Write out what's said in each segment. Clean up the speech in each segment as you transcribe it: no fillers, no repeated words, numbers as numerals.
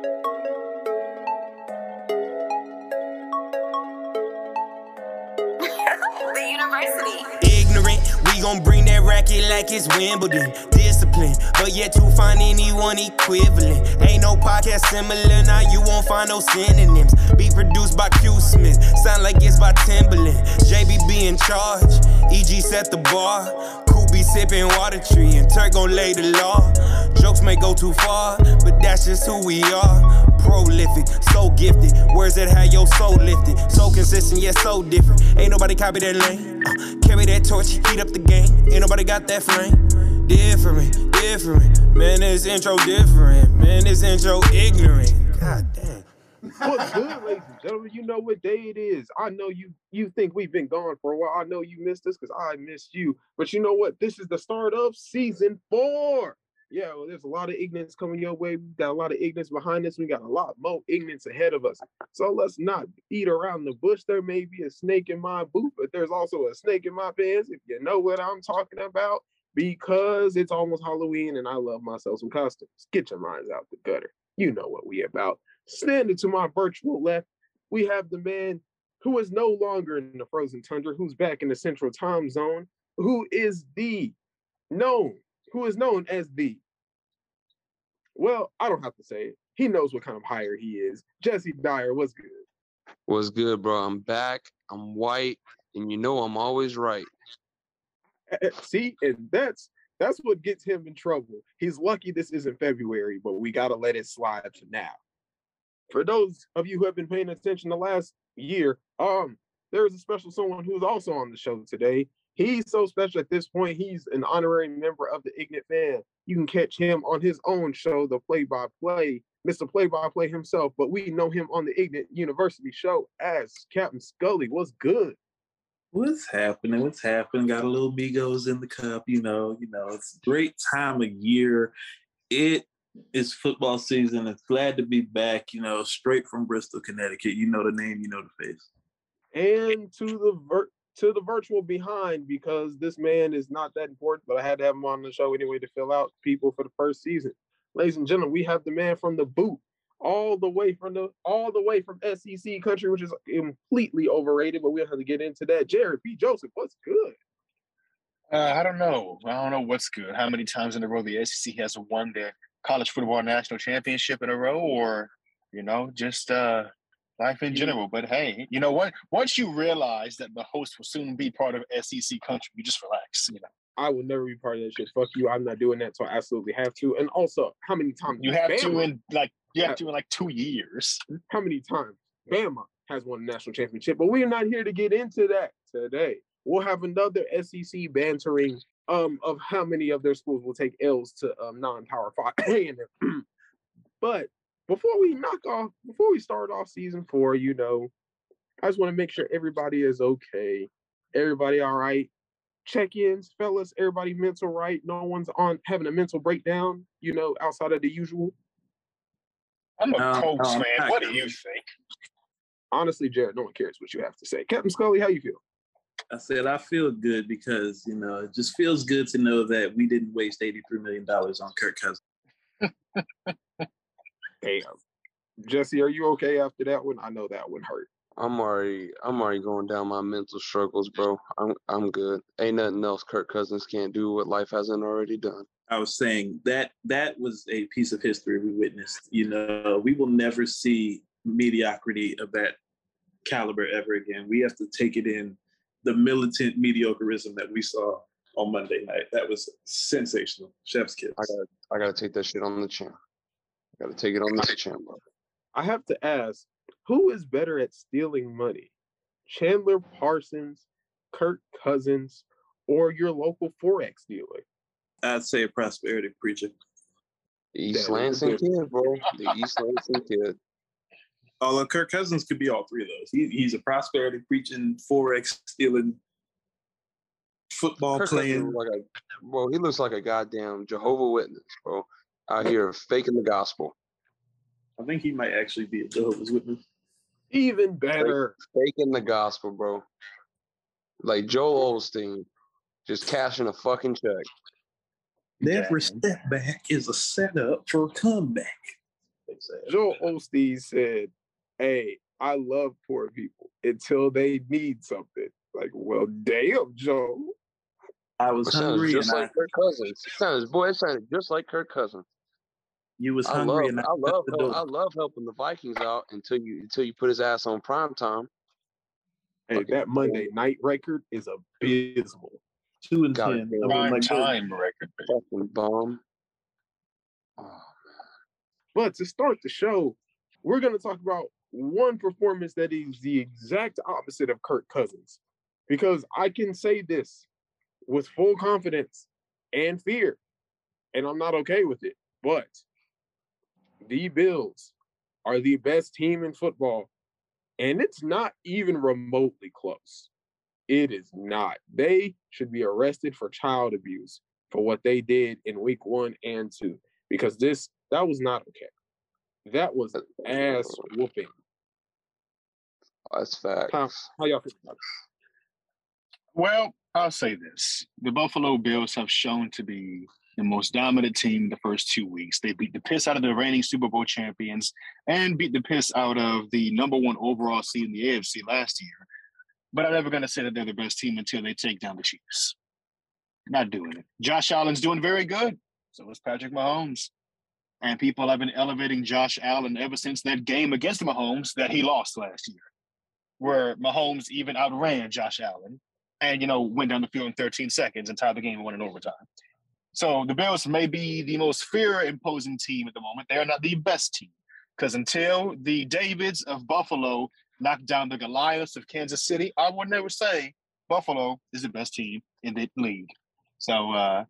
The university. Ignorant, we gon' bring that racket like it's Wimbledon. Discipline, but yet to find anyone equivalent. Ain't no podcast similar, now you won't find no synonyms. Be produced by Q Smith, sound like it's by Timberland. JBB in charge, EG set the bar. Cool be sipping water tree, and Turk gon' lay the law. Jokes may go too far, but that's just who we are. Prolific, so gifted, words that have your soul lifted. So consistent, yet so different. Ain't nobody copy that lane. Carry that torch, heat up the game. Ain't nobody got that flame. Different. Man, this intro different. Man, this intro ignorant. God damn. What's good, ladies and gentlemen? You know what day it is. I know you think we've been gone for a while. I know you missed us because I missed you. But you know what? This is the start of season 4. Yeah, well, there's a lot of ignorance coming your way. We've got a lot of ignorance behind us. We got a lot more ignorance ahead of us. So let's not beat around the bush. There may be a snake in my boot, but there's also a snake in my pants, if you know what I'm talking about, because it's almost Halloween and I love myself some costumes. Get your minds out the gutter. You know what we about. Standing to my virtual left, we have the man who is no longer in the frozen tundra, who's back in the central time zone, who is known as the, well, I don't have to say it. He knows what kind of hire he is. Jesse Dyer, what's good? What's good, bro? I'm back. I'm white, and you know I'm always right. See, and that's what gets him in trouble. He's lucky this isn't February, but we gotta let it slide for now. For those of you who have been paying attention the last year, there is a special someone who's also on the show today. He's so special at this point, he's an honorary member of the Ignit Fan. You can catch him on his own show, The Play-by-Play, Mr. Play-by-Play himself, but we know him on the Ignit University show as Captain Scully. What's good? What's happening? Got a little Migos in the cup, you know, it's a great time of year. It is football season. It's glad to be back, straight from Bristol, Connecticut. You know the name, you know the face. And to the virtual behind, because this man is not that important, but I had to have him on the show anyway to fill out people for the first season. Ladies and gentlemen, we have the man from the boot, all the way from SEC country, which is completely overrated, but we'll have to get into that. Jared P. Joseph, what's good? I don't know what's good. How many times in a row the SEC has won their college football national championship in a row, or just life in general. But hey, you know what? Once you realize that the host will soon be part of SEC country, you just relax. I will never be part of that shit. Fuck you. I'm not doing that, so I absolutely have to. And also, how many times you have to in 2 years? How many times Bama has won a national championship? But we are not here to get into that today. We'll have another SEC bantering of how many of their schools will take L's to non-Power 5 A&M. But before we start off season 4, I just want to make sure everybody is okay. Everybody all right? Check-ins, fellas, everybody mental right? No one's having a mental breakdown, outside of the usual? I'm a Colts fan. What do you think? Honestly, Jared, no one cares what you have to say. Captain Scully, how you feel? I said I feel good because, it just feels good to know that we didn't waste $83 million on Kirk Cousins. Damn. Jesse, are you okay after that one? I know that one hurt. I'm already going down my mental struggles, bro. I'm good. Ain't nothing else Kirk Cousins can't do what life hasn't already done. I was saying that was a piece of history we witnessed. We will never see mediocrity of that caliber ever again. We have to take it in the militant mediocrism that we saw on Monday night. That was sensational. Chef's kiss. I gotta take that shit on the chin. I gotta take it on the chin, bro. I have to ask, who is better at stealing money? Chandler Parsons, Kirk Cousins, or your local Forex dealer? I'd say a prosperity preacher. East Lansing kid, bro. The East Lansing kid. Although Kirk Cousins could be all three of those. He's a prosperity preaching, Forex stealing, football Kirk playing. He looks like a goddamn Jehovah's Witness, bro. Out here faking the gospel. I think he might actually be a Jehovah's Witness. Even better. Faking the gospel, bro. Like Joel Osteen, just cashing a fucking check. Every step back is a setup for a comeback. they said. Joel Osteen said, "Hey, I love poor people until they need something." Like, well, damn, Joe. I was hungry just and like Kirk Cousins. It sounded just like Kirk Cousins. You was hungry and I love helping the Vikings out until you put his ass on prime time. Hey, that Monday night record is abysmal. 2-10. Prime time record. Fucking bomb. Oh, man. But to start the show, we're going to talk about one performance that is the exact opposite of Kirk Cousins. Because I can say this with full confidence and fear, and I'm not okay with it, but the Bills are the best team in football, and it's not even remotely close. It is not. They should be arrested for child abuse for what they did in week 1 and 2, because that was not okay. That was ass whooping. That's facts. How y'all feel about it? Well, I'll say this. The Buffalo Bills have shown to be the most dominant team the first 2 weeks. They beat the piss out of the reigning Super Bowl champions and beat the piss out of the number 1 overall seed in the AFC last year. But I'm never going to say that they're the best team until they take down the Chiefs. Not doing it. Josh Allen's doing very good. So is Patrick Mahomes. And people have been elevating Josh Allen ever since that game against Mahomes that he lost last year, where Mahomes even outran Josh Allen and, went down the field in 13 seconds and tied the game and won in overtime. So the Bills may be the most fear-imposing team at the moment. They are not the best team, because until the Davids of Buffalo knock down the Goliaths of Kansas City, I would never say Buffalo is the best team in the league. So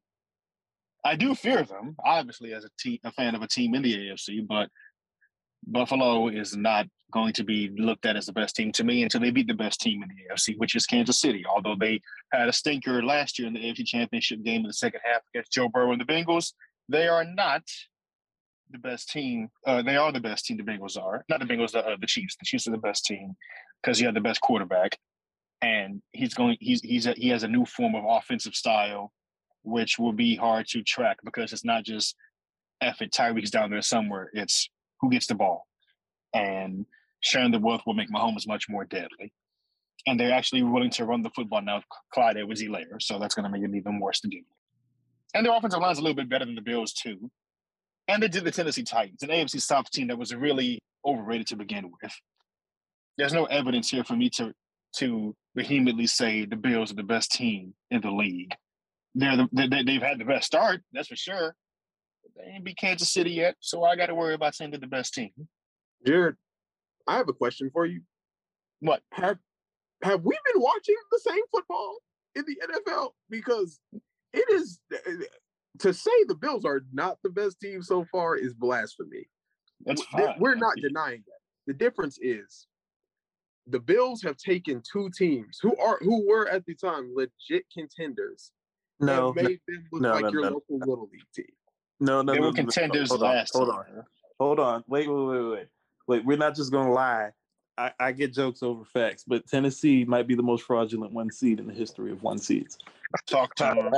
I do fear them, obviously, as a fan of a team in the AFC, but Buffalo is not going to be looked at as the best team to me until they beat the best team in the AFC, which is Kansas City. Although they had a stinker last year in the AFC Championship game in the second half against Joe Burrow and the Bengals, they are not the best team. They are the best team, the Bengals are. Not the Bengals, the Chiefs. The Chiefs are the best team because he had the best quarterback. And he has a new form of offensive style, which will be hard to track because it's not just Tyreek's down there somewhere. It's who gets the ball. And sharing the wealth will make Mahomes much more deadly. And they're actually willing to run the football now with Clyde Edwards-Helaire, so that's going to make it even worse to do. And their offensive line's a little bit better than the Bills, too. And they did the Tennessee Titans, an AFC South team that was really overrated to begin with. There's no evidence here for me to vehemently say the Bills are the best team in the league. They've had the best start, that's for sure. But they ain't beat Kansas City yet, so I got to worry about saying they're the best team. Jared, I have a question for you. What? Have we been watching the same football in the NFL? Because it is to say the Bills are not the best team so far is blasphemy. That's fine. We're not denying that. The difference is the Bills have taken two teams who were at the time legit contenders and made them look like your local little league team. They were contenders last year. Hold on. Wait. We're not just gonna lie. I get jokes over facts, but Tennessee might be the most fraudulent 1 seed in the history of 1 seeds. Talk to them.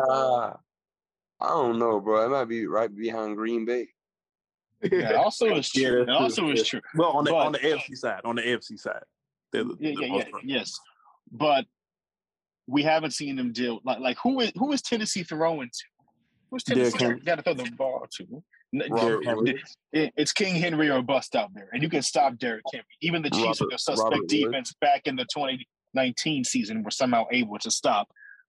I don't know, bro. It might be right behind Green Bay. That also is true. Well, on the AFC side, yes. But we haven't seen them deal like who is Tennessee throwing to? Who's Tennessee got to throw the ball to? It's King Henry or bust out there, and you can stop Derrick Henry. Even the Chiefs with their suspect defense back in the 2019 season were somehow able to stop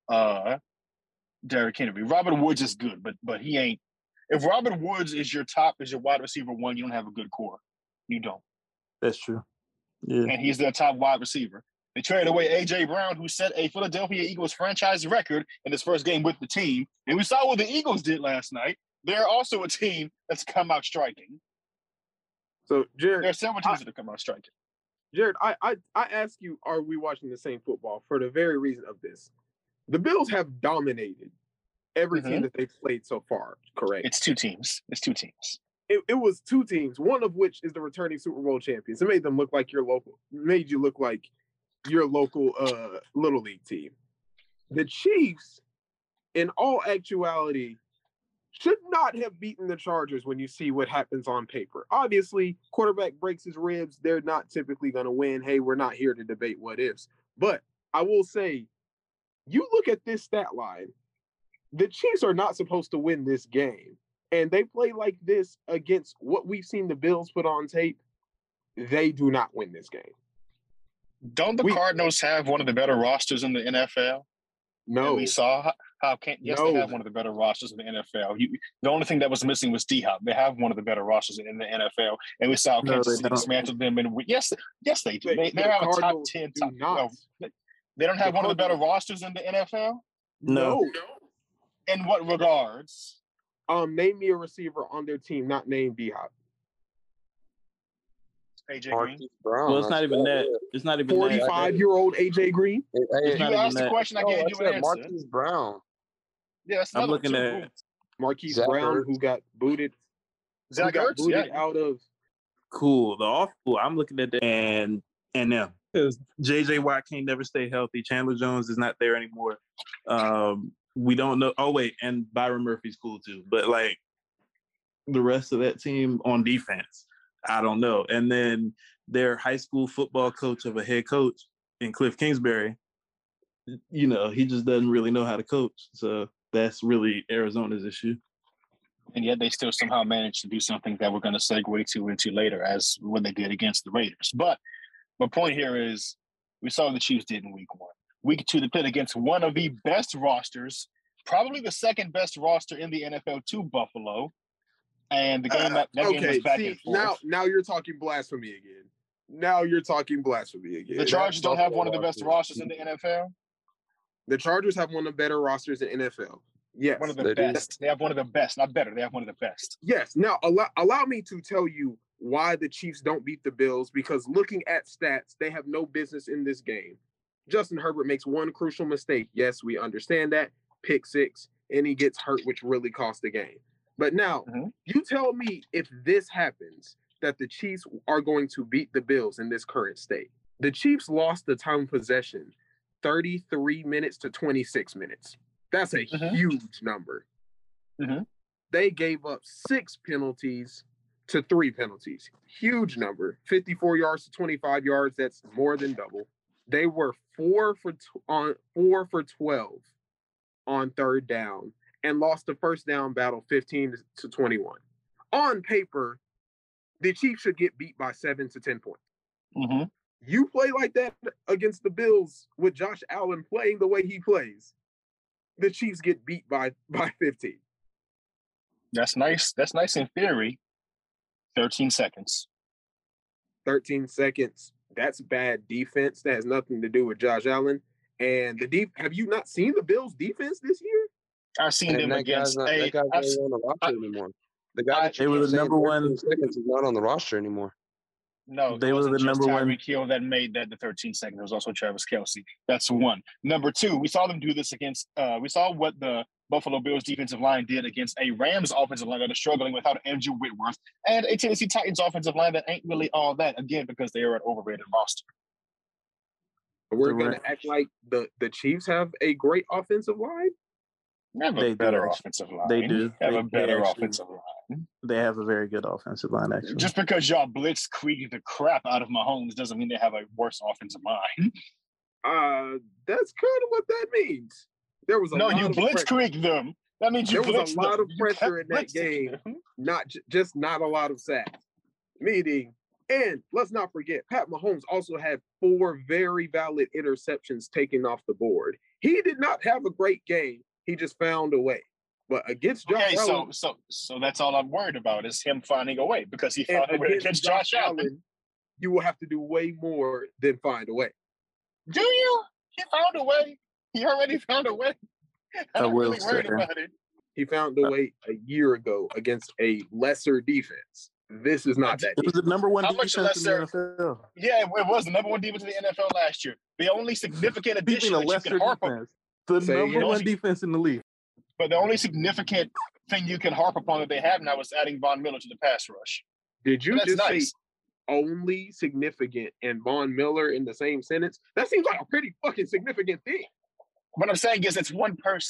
Derrick Henry. Robert Woods is good, but he ain't. If Robert Woods is your wide receiver 1, you don't have a good core. You don't. That's true. Yeah. And he's their top wide receiver. They traded away A.J. Brown, who set a Philadelphia Eagles franchise record in his first game with the team. And we saw what the Eagles did last night. They're also a team that's come out striking. So, Jared, there are several teams that have come out striking. Jared, I ask you, are we watching the same football for the very reason of this? The Bills have dominated every team that they've played so far, correct? It's two teams. It was 2 teams, one of which is the returning Super Bowl champions. It made them look like your local little league team. The Chiefs, in all actuality, should not have beaten the Chargers when you see what happens on paper. Obviously, quarterback breaks his ribs. They're not typically going to win. Hey, we're not here to debate what ifs. But I will say, you look at this stat line, the Chiefs are not supposed to win this game. And they play like this against what we've seen the Bills put on tape. They do not win this game. Don't the Cardinals have one of the better rosters in the NFL? No. And we saw they have one of the better rosters in the NFL. The only thing that was missing was D-Hop. They have one of the better rosters in the NFL, and we saw Kansas City dismantle them. And yes, they do. They have a top 10. They don't have one of the better rosters in the NFL? No. In what regards? Name me a receiver on their team not named D-Hop. AJ Green. Brown. Well, it's not even that. It's not even 45-year-old AJ Green. If you asked the question, I gave you an answer. Marquise Brown. Yeah, that's I'm looking at Marquise Brown, who got booted. Zach Ertz, out of. Cool. I'm looking at that and them. Because J.J. Watt can't never stay healthy. Chandler Jones is not there anymore. We don't know. Oh, wait. And Byron Murphy's cool, too. But, like, the rest of that team on defense, I don't know. And then their high school football coach of a head coach in Cliff Kingsbury, you know, he just doesn't really know how to coach. So that's really Arizona's issue. And yet they still somehow managed to do something that we're going to segue into later as what they did against the Raiders. But my point here is we saw what the Chiefs did in week 1. Week 2, they played against one of the best rosters, probably the second best roster in the NFL to Buffalo. And the game that game was back and forth. Now you're talking blasphemy again. The Chargers don't have one of the best rosters in the NFL? The Chargers have one of the better rosters in the NFL. Yes. One of the best. They have one of the best. Not better. They have one of the best. Yes. Now, allow me to tell you why the Chiefs don't beat the Bills, because looking at stats, they have no business in this game. Justin Herbert makes one crucial mistake. Yes, we understand that. Pick 6, and he gets hurt, which really cost the game. But now, you tell me if this happens, that the Chiefs are going to beat the Bills in this current state. The Chiefs lost the time of possession 33 minutes to 26 minutes. That's a huge number. They gave up 6 penalties to 3 penalties. Huge number. 54 yards to 25 yards. That's more than double. They were 4 for 12 on third down and lost the first down battle 15 to 21. On paper, the Chiefs should get beat by 7 to 10 points. You play like that against the Bills with Josh Allen playing the way he plays, the Chiefs get beat by 15. That's nice. That's nice in theory. 13 seconds. 13 seconds. That's bad defense. That has nothing to do with Josh Allen. And have you not seen the Bills' defense this year? I've seen them against that guy's not on the roster anymore. The guy they were the number one seconds is not on the roster anymore. No, they were the number one. Tyreek Hill that made that the 13 seconds. There was also Travis Kelce. That's one. Number 2, we saw them do this against. We saw what the Buffalo Bills defensive line did against a Rams offensive line that is struggling without Andrew Whitworth and a Tennessee Titans offensive line that ain't really all that, again, because they are an overrated roster. We're going to act like the Chiefs have a great offensive line? They have a better offensive line. They do. They have a better offensive line. They have a very good offensive line, actually. Just because y'all blitzkrieg the crap out of Mahomes doesn't mean they have a worse offensive line. That's kind of what that means. There was you blitzkrieg them. That means there was a lot of pressure in that game. Not a lot of sacks. Meaning, and let's not forget, Pat Mahomes also had 4 very valid interceptions taken off the board. He did not have a great game. He just found a way. But against Josh Allen, so that's all I'm worried about is him finding a way, because he found a way against Josh Allen. You will have to do way more than find a way. Do you? He found a way. He already found a way. I'm really worried about it. He found a way a year ago against a lesser defense. This is not that. It was the number one defense in the NFL. Yeah, it was the number one defense in the NFL last year. The only significant addition that you can harp on. The number one defense in the league. But the only significant thing you can harp upon that they have now is adding Von Miller to the pass rush. Did you just say only significant and Von Miller in the same sentence? That seems like a pretty fucking significant thing. What I'm saying is it's one person.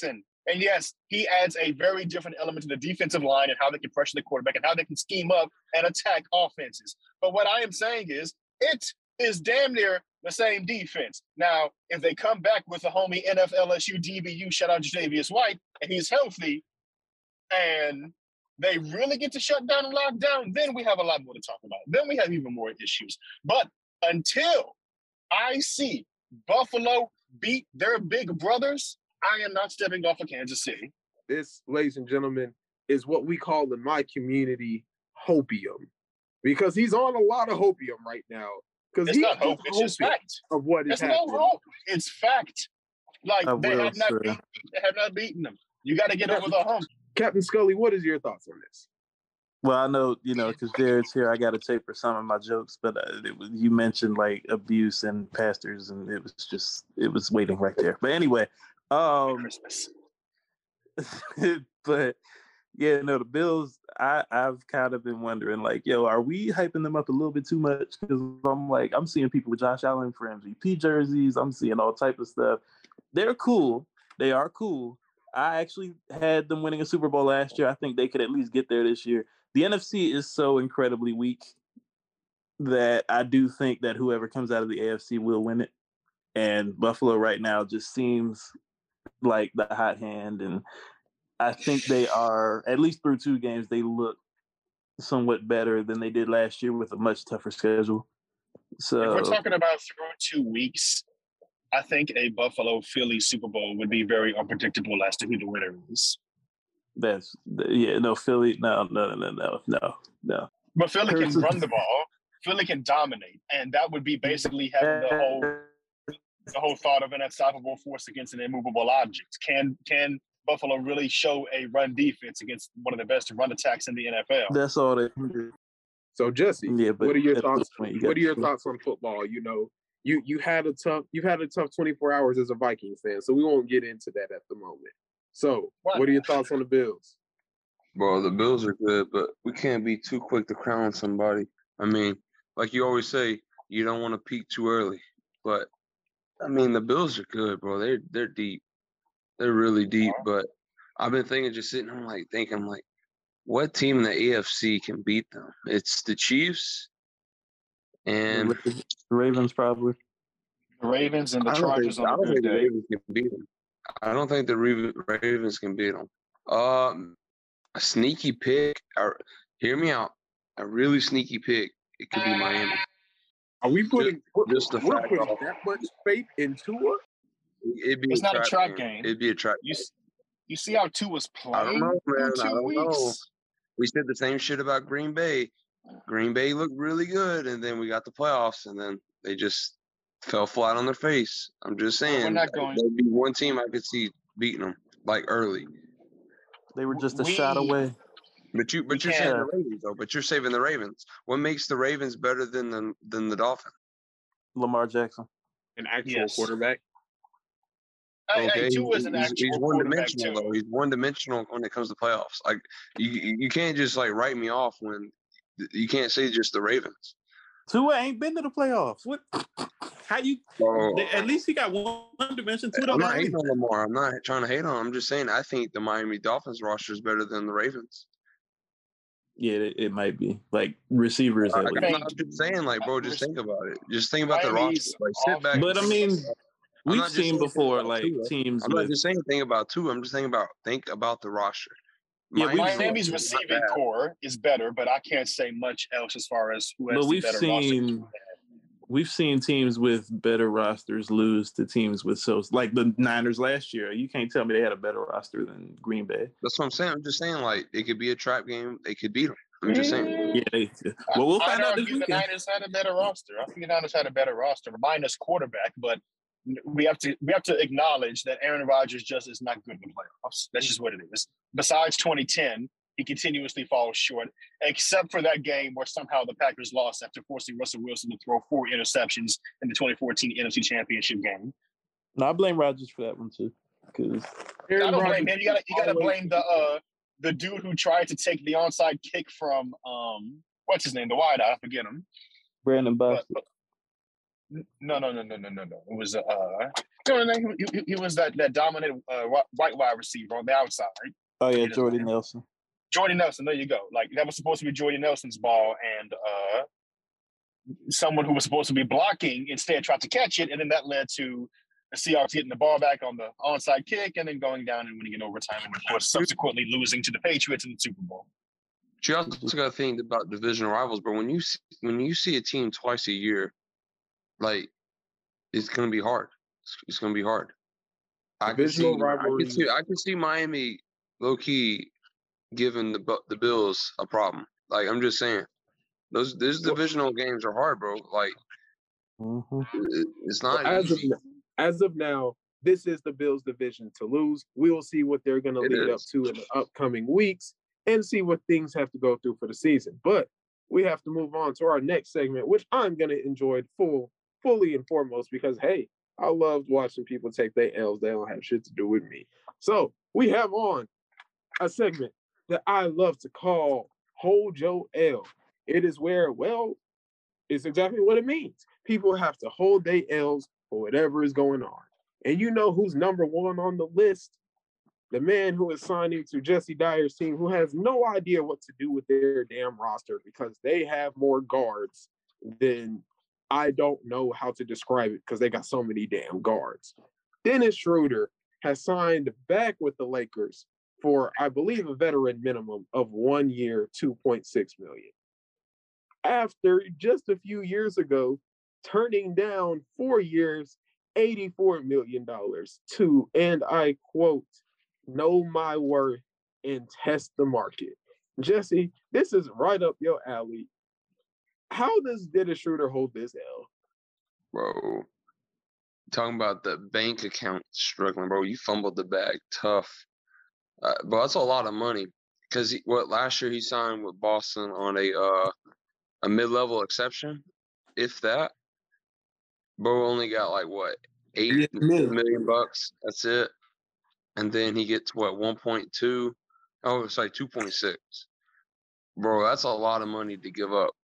And yes, he adds a very different element to the defensive line and how they can pressure the quarterback and how they can scheme up and attack offenses. But what I am saying is it is damn near the same defense. Now, if they come back with a homie NFLSU DBU, shout out to Javius White, and he's healthy, and they really get to shut down and lock down, then we have a lot more to talk about. Then we have even more issues. But until I see Buffalo beat their big brothers, I am not stepping off of Kansas City. This, ladies and gentlemen, is what we call in my community hopium. Because he's on a lot of hopium right now. Because it's not hope, it's just fact. Of what is it's happening. No hope. It's fact. Like they have not beaten them. You got to get over the hump. Captain Scully, what is your thoughts on this? Well, I know, because Jared's here, I got to taper some of my jokes, but you mentioned like abuse and pastors, and it was waiting right there. But anyway, Christmas. But yeah, no, the Bills, I've kind of been wondering, like, yo, are we hyping them up a little bit too much? Because I'm seeing people with Josh Allen for MVP jerseys. I'm seeing all type of stuff. They're cool. They are cool. I actually had them winning a Super Bowl last year. I think they could at least get there this year. The NFC is so incredibly weak that I do think that whoever comes out of the AFC will win it. And Buffalo right now just seems like the hot hand. And I think they are, at least through 2 games, they look somewhat better than they did last year with a much tougher schedule. So if we're talking about through 2 weeks, I think a Buffalo-Philly Super Bowl would be very unpredictable as to who the winner is. Philly, no. But Philly can run the ball. Philly can dominate, and that would be basically having the whole thought of an unstoppable force against an immovable object. Can Buffalo really show a run defense against one of the best run attacks in the NFL? That's all they can do. So Jesse, what are your thoughts? What are your thoughts on football? You've had a tough 24 hours as a Vikings fan, so we won't get into that at the moment. So, what are your thoughts on the Bills? Bro, the Bills are good, but we can't be too quick to crown somebody. I mean, like you always say, you don't want to peak too early. But I mean, the Bills are good, bro. They're deep. They're really deep. But I've been thinking, just sitting home, thinking, what team in the AFC can beat them? It's the Chiefs and the Ravens, probably. The Ravens and the Chargers on a good day. The Ravens can beat them. I don't think the Ravens can beat them. A sneaky pick. Hear me out. A really sneaky pick. It could be Miami. Are we putting that much faith in Tua? It's not a trap game. It'd be a trap. You see how Tua's playing? I don't know, man. I don't know. We said the same shit about Green Bay. Green Bay looked really good, and then we got the playoffs, and then they just fell flat on their face. I'm just saying. We're not going. There'd be one team I could see beating them early. They were just a shot away. But you're saying the Ravens though. But you're saving the Ravens. What makes the Ravens better than the Dolphins? Lamar Jackson, an actual quarterback. Okay, Tua is an actual he's one-dimensional though. He's one-dimensional when it comes to playoffs. You can't just write me off when you can't say just the Ravens. Tua ain't been to the playoffs. What? How you? At least he got one dimension. I'm not hating on Lamar. I'm not trying to hate on him. I'm just saying I think the Miami Dolphins roster is better than the Ravens. Yeah, it might be receivers. I'm just saying, bro, just think about it. Just think about the roster. Sit back. But I mean, we've seen before, teams. I'm not just saying think about Tua. I'm just think about the roster. Yeah, Miami's receiving core is better, but I can't say much else as far as who has the better roster. We've seen teams with better rosters lose to teams with like the Niners last year. You can't tell me they had a better roster than Green Bay. That's what I'm saying. I'm just saying, it could be a trap game. They could beat them. I'm just saying. Yeah. Well, we'll find out this weekend. The Niners had a better roster. I think the Niners had a better roster, minus quarterback, but we have to acknowledge that Aaron Rodgers just is not good in the playoffs. That's just what it is. Besides 2010, he continuously falls short, except for that game where somehow the Packers lost after forcing Russell Wilson to throw 4 interceptions in the 2014 NFC Championship game. No, I blame Rodgers for that one too. I don't blame him. You gotta blame the dude who tried to take the onside kick from what's his name, the wideout. I forget him. Brandon Bostic. No. It was he was that dominant white wide receiver on the outside. Oh yeah, Jordy Nelson. Jordy Nelson, there you go. Like that was supposed to be Jordy Nelson's ball, and someone who was supposed to be blocking instead tried to catch it, and then that led to the Seahawks getting the ball back on the onside kick, and then going down and winning in overtime, and of course subsequently losing to the Patriots in the Super Bowl. You also got to think about divisional rivals, but when you see a team twice a year, like it's going to be hard. It's going to be hard. I can see Miami low key giving the Bills a problem. Like I'm just saying, those divisional games are hard, bro. Like it's not easy. As of now, this is the Bills' division to lose. We will see what they're going to lead up to in the upcoming weeks and see what things have to go through for the season. But we have to move on to our next segment, which I'm going to enjoy fully and foremost because, hey, I loved watching people take their L's. They don't have shit to do with me. So we have on a segment that I love to call Hold Your L. It is where, well, it's exactly what it means. People have to hold their L's for whatever is going on. And you know who's number one on the list? The man who is signing to Jesse Dyer's team, who has no idea what to do with their damn roster because they have more guards than I don't know how to describe it because they got so many damn guards. Dennis Schroeder has signed back with the Lakers for, I believe, a veteran minimum of 1 year, $2.6 million. After just a few years ago, turning down 4 years, $84 million to, and I quote, know my worth and test the market. Jesse, this is right up your alley. How does Dennis Schroeder hold this L? Bro, talking about the bank account struggling, bro. You fumbled the bag tough. But that's a lot of money because last year he signed with Boston on a mid-level exception, if that. Bro only got like what, $8 million bucks. That's it. And then he gets what, 1.2? Oh, it's like 2.6. Bro, that's a lot of money to give up.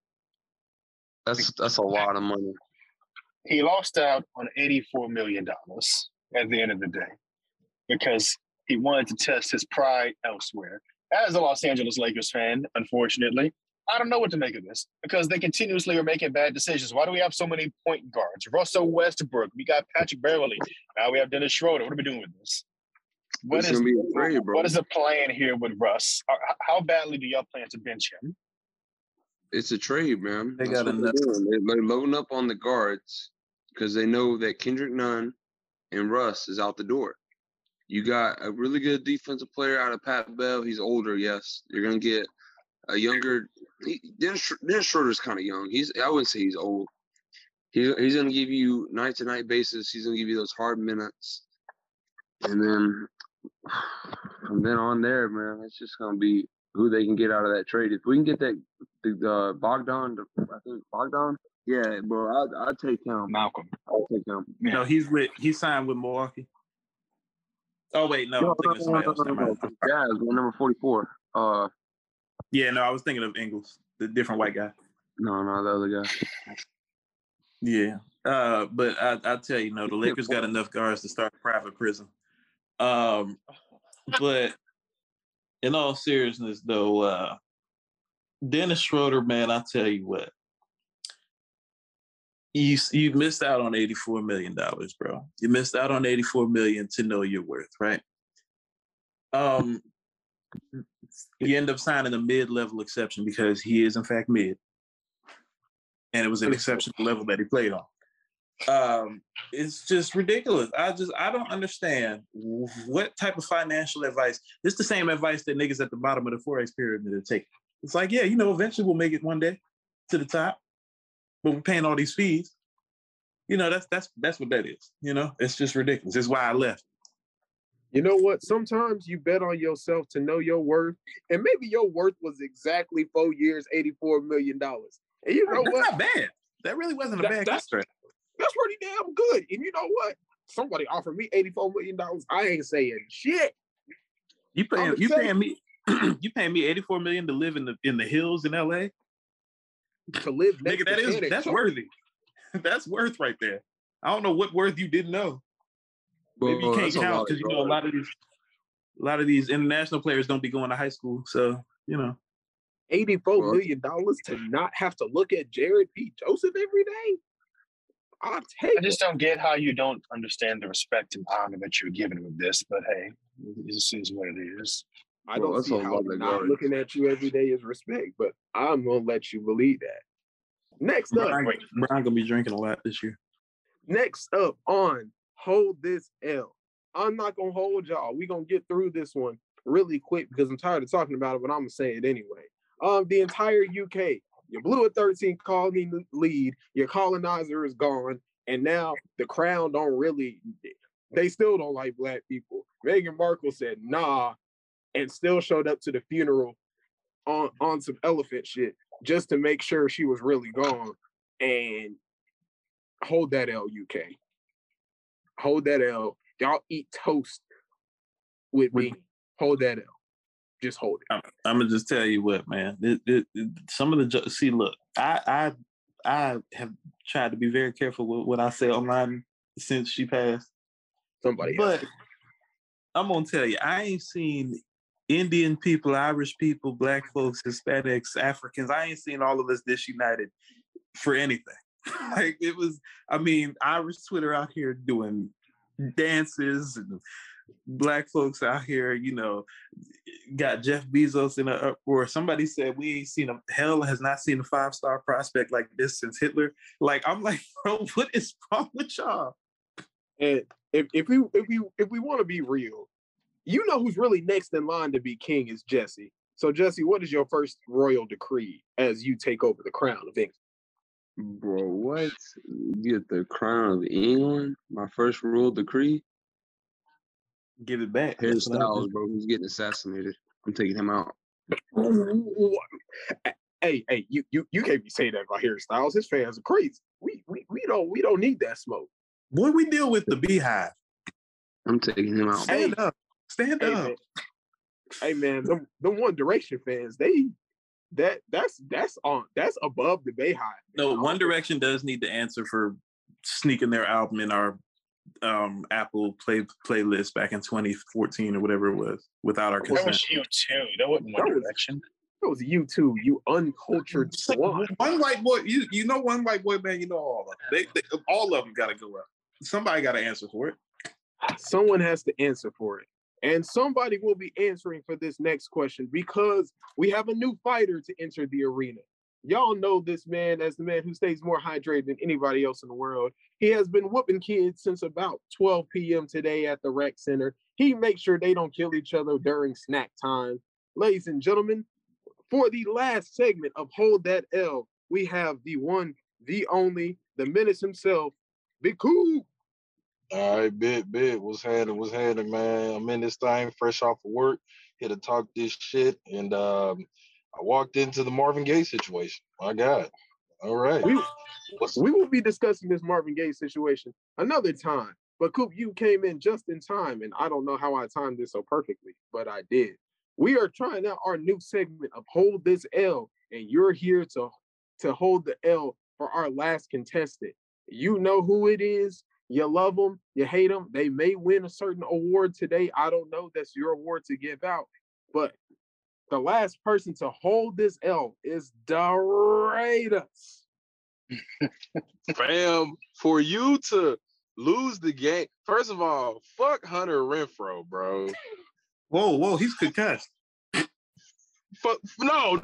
That's a lot of money. He lost out on $84 million at the end of the day because he wanted to test his pride elsewhere. As a Los Angeles Lakers fan, unfortunately, I don't know what to make of this because they continuously are making bad decisions. Why do we have so many point guards? Russell Westbrook, we got Patrick Beverley. Now we have Dennis Schroeder. What are we doing with this? What is the plan here with Russ? How badly do y'all plan to bench him? It's a trade, man. They got enough. They're loading up on the guards because they know that Kendrick Nunn and Russ is out the door. You got a really good defensive player out of Pat Bev. He's older, yes. You're going to get a younger – Dennis Schroeder's kind of young. I wouldn't say he's old. He's going to give you night-to-night basis. He's going to give you those hard minutes. And then from then on there, man, it's just going to be who they can get out of that trade. If we can get that Bogdan, I think Bogdan, yeah, bro, I'd take him. Malcolm. I'll take him. Yeah. No, he signed with Milwaukee. Oh wait, no, I'm thinking of somebody else. Yeah, number 44. Yeah, no, I was thinking of Ingles, the different white guy. No, the other guy. Yeah, but I tell you, the Lakers got enough guards to start a private prison. But in all seriousness, though, Dennis Schroeder, man, I tell you what, you missed out on $84 million, bro. You missed out on $84 million to know your worth, right? You end up signing a mid-level exception because he is in fact mid, and it was an exceptional level that he played on. It's just ridiculous. I don't understand what type of financial advice. This is the same advice that niggas at the bottom of the Forex pyramid are taking. It's like, yeah, eventually we'll make it one day to the top, but we're paying all these fees. That's what that is. It's just ridiculous. It's why I left. You know what? Sometimes you bet on yourself to know your worth, and maybe your worth was exactly 4 years, $84 million. And you know that's what? Not bad. That really wasn't a bad contract. That's pretty damn good. And you know what? Somebody offered me $84 million. I ain't saying shit. You paying me $84 million to live in the hills in LA? To live next nigga, that's worthy. That's worth right there. I don't know what worth you didn't know. Maybe you can't count because a lot of these international players don't be going to high school. So, $84 million to not have to look at Jared P. Joseph every day? I just don't get how you don't understand the respect and honor that you're given with this, but hey, this is what it is. I don't see how not looking at you every day is respect, but I'm going to let you believe that. Next up. Brian going to be drinking a lot this year. Next up on Hold This L. I'm not going to hold y'all. We're going to get through this one really quick because I'm tired of talking about it, but I'm going to say it anyway. The entire UK, you blew a 13 colony lead, your colonizer is gone, and now the Crown they still don't like Black people. Meghan Markle said, nah, and still showed up to the funeral on some elephant shit just to make sure she was really gone. And hold that L, UK. Hold that L. Y'all eat toast with me. Hold that L. Just hold it. I'm gonna just tell you what, man. Some of the look, I have tried to be very careful with what I say online since she passed. But I'm gonna tell you, I ain't seen Indian people, Irish people, Black folks, Hispanics, Africans. I ain't seen all of us disunited for anything. Like it was. I mean, Irish Twitter out here doing dances and Black folks out here, got Jeff Bezos in an uproar. Somebody said we ain't seen hell has not seen a 5-star prospect like this since Hitler. Like I'm like, bro, what is wrong with y'all? And if we want to be real, who's really next in line to be king is Jesse. So Jesse, what is your first royal decree as you take over the crown of England? Bro, what? Get the crown of England? My first royal decree? Give it back. Harry Styles, bro. He's getting assassinated. I'm taking him out. Hey, you can't be saying that about Harry Styles. His fans are crazy. We don't need that smoke. Boy, we deal with the Beehive. I'm taking him out. Stand up. Man. Hey man, the One Direction fans, that's above the Beehive. No, One Direction does need to answer for sneaking their album in our Apple playlist back in 2014 or whatever it was without our consent. That was U2. That wasn't One Direction. That was U2. You uncultured swine. One white boy. You know one white boy band. You know all of them. They all of them got to go up. Somebody got to answer for it. Someone has to answer for it. And somebody will be answering for this next question because we have a new fighter to enter the arena. Y'all know this man as the man who stays more hydrated than anybody else in the world. He has been whooping kids since about 12 p.m. today at the rec center. He makes sure they don't kill each other during snack time. Ladies and gentlemen, for the last segment of Hold That L, we have the one, the only, the menace himself, Big Cool. All right, bit. What's happening, man? I'm in this thing fresh off of work, here to talk this shit, and I walked into the Marvin Gaye situation. My God. All right. We will be discussing this Marvin Gaye situation another time. But Coop, you came in just in time, and I don't know how I timed this so perfectly, but I did. We are trying out our new segment of Hold This L, and you're here to hold the L for our last contestant. You know who it is. You love them, you hate them. They may win a certain award today. I don't know. That's your award to give out. But the last person to hold this L is Doritos. Fam, for you to lose the game, first of all, fuck Hunter Renfrow, bro. Whoa, he's concussed. No.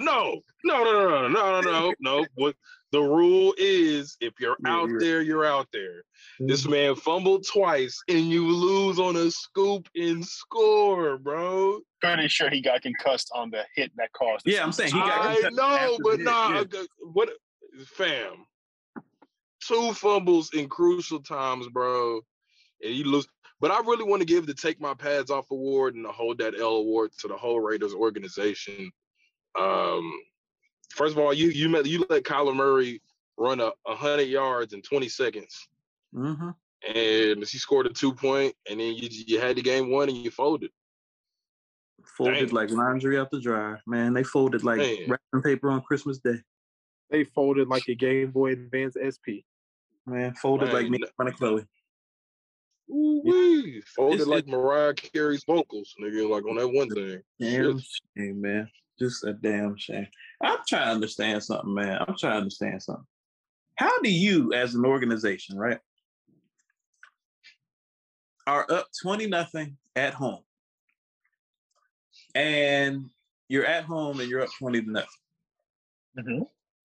What the rule is, if you're out there, you're out there. This man fumbled twice, and you lose on a scoop and score, bro. Pretty sure he got concussed on the hit that caused. Yeah, I'm saying he got concussed. I know, but nah. Yeah. What, fam? 2 fumbles in crucial times, bro, and you lose. But I really want to give the Take My Pads Off award and the Hold That L award to the whole Raiders organization. First of all, you let Kyler Murray run 100 yards in 20 seconds, and he scored a 2-point, and then you had the game won and you folded. Folded like laundry out the dryer, man. They folded like wrapping paper on Christmas Day. They folded like a Game Boy Advance SP. man. Folded like me in front of Chloe. Ooh-wee. Folded like Mariah Carey's vocals, nigga, like on that one thing. Damn shame, man. Just a damn shame. I'm trying to understand something, man. How do you, as an organization, right, are up 20-0 at home, and you're at home and you're up 20-0? Mm-hmm.